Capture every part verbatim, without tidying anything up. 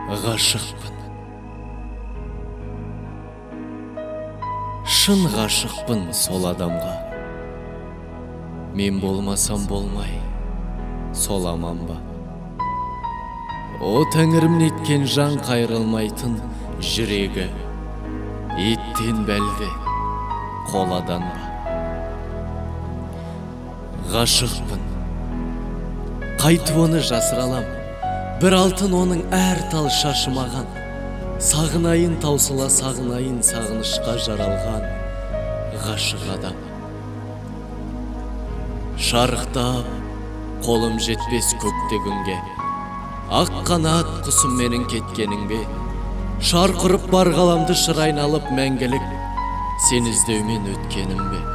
Ғашықпын. Шын ғашықпын сол адамға. Мен болмасам болмай, сол аман ба? О тәңірім неткен жан қайрылмайтын жүрегі, еттен бәлде қоладан ба? Ғашықпын. Қайтып оны жасыралам, бір алтын оның әр тал шашымаған. Сағынайын таусыла сағынайын сағынышқа жаралған ғашық адам. Шарықтап, қолым жетпес көкте күнге, ақ қанат құсым менің кеткенің бе? Шарқырып бар ғаламды шыр айналып мәңгілік сен іздеумен өткенім бе?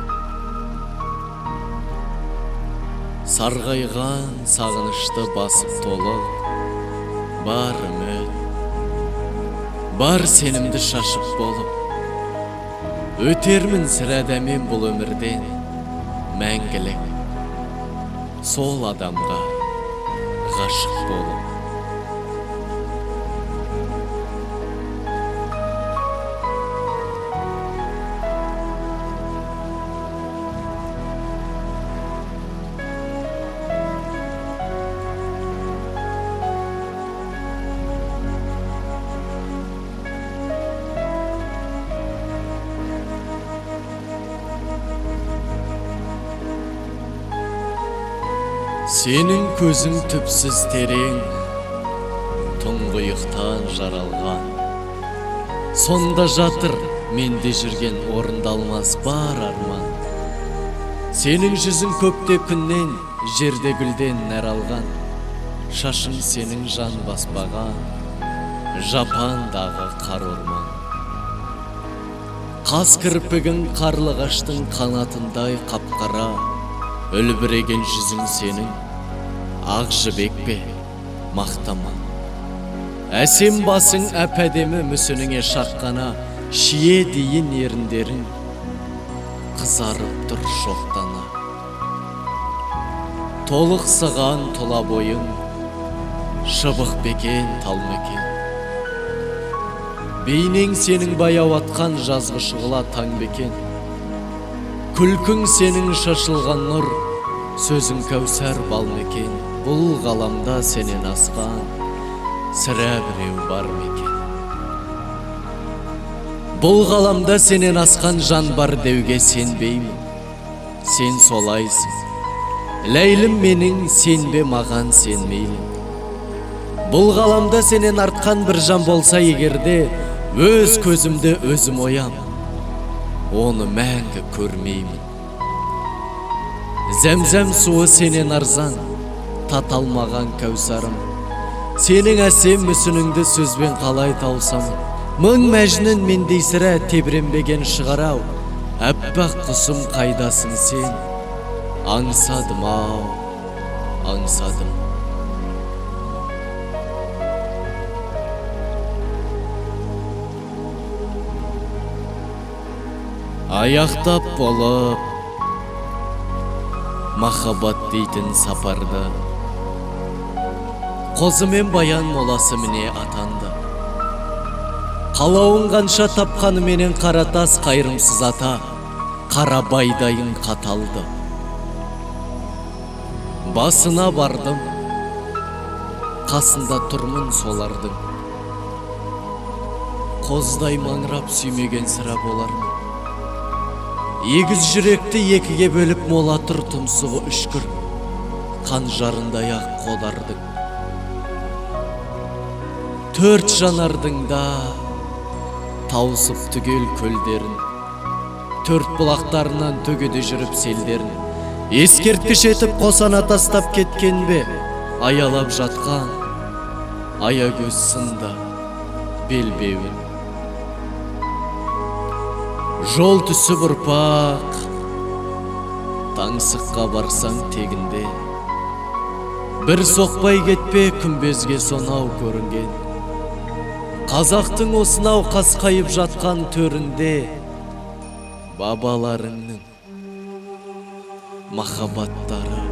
Сарғайған сағынышты басып толы, бар үміт, бар сенімді шашып болып, өтермін сірәді мен бұл өмірден мәңгілік сол адамға ғашық болып. Сенің көзің түпсіз терең, тұңғиықтан жаралған. Сонда жатыр менде жүрген орындалмас бар арман. Сенің жүзің көкте күннен, жерде гүлден нәр алған. Шашың сенің жан баспаған, жапандағы қар орман. Қас кірпігің қарлығаштың қанатындай қапқара, үлбіреген жүзің сенің ақ жібек пе, мақтама. Әсем басың әп-әдемі мүсініңе шаққана, шие дейін еріндерің қызарып тұр шоқтана. Толықсыған тұла бойың, шыбық бекен тал мекен. Бейнең сенің баяу атқан жазғы шұғыла таң бекен. Күлкің сенің шашылған нұр, сөзің кәусәр бал мекен. Бұл ғаламда сенен асқан сірә біреу бар мекен. Бұл ғаламда сенен асқан жан бар деуге сенбеймін. Сен солайсың, ләйлім менің, сенбе маған сенмейлін. Бұл ғаламда сенен артқан бір жан болса егерде, өз көзімді өзім оям, оны мәңгі көрмеймін. Зәмзәм суы сенен арзан, таталмаған кәусарым. Сенің әсем мүсініңді сөзбен қалай таусамын. Мың мәжнін мендей сірә тебіренбеген шығарау. Әппақ құсым қайдасың сен? Аңсадым ау, аңсадым. Аяқтап болып махаббат дейтін сапарды, қозы мен баян моласы міне атанды. Қалауын қанша тапқаны менен қаратас қайрымсыз ата, қара байдайын қаталды. Басына бардым, қасында тұрмын солардың. Қоздай маңырап сүймеген сірә болармын. Егіз жүректі екіге бөліп молатыр тұмсығы үшкір, қан жарындай ақ қодардың. Төрт жанардың да таусып түгел көлдерін, төрт бұлақтарынан төгеде жүріп селдерін. Ескерткіш етіп қосана тастап кеткен бе, аялап жатқан аягөз сында белбеуін. Жол түсі бұрпақ, таңсыққа барсаң тегінде, бір соқпай кетпе күмбезге сонау көрінген. Қазақтың осынау қасқайып жатқан төрінде, бабаларыңның махаббаттары